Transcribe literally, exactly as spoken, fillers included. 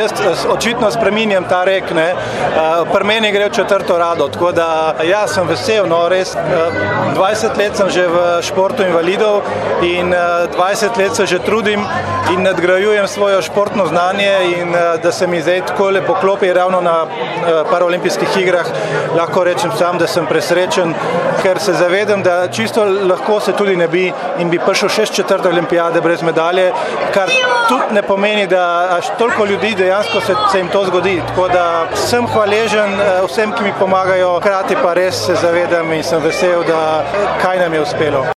jaz očitno spreminjam ta rek, ne. Pri meni gre v četrto rado, tako da ja, sem vesel, no, res. dvajset let sem že v športu invalidov in dvajset let se že trudim in nadgrajujem svoje športno znanje in da se mi zdaj tako lepo klopi ravno na paraolimpijskih igrah, lahko rečem sam, da sem presrečen, ker se zavedam, da čisto lahko se tudi ne bi in bi prišel še četrte olimpijade brez medalje, kar tudi ne pomeni, da až toliko ljudi dejansko se, se jim to zgodi. Tako da sem hvaležen vsem, ki mi pomagajo, hkrati pa res se zavedam in sem vesel, da kaj nam je uspelo.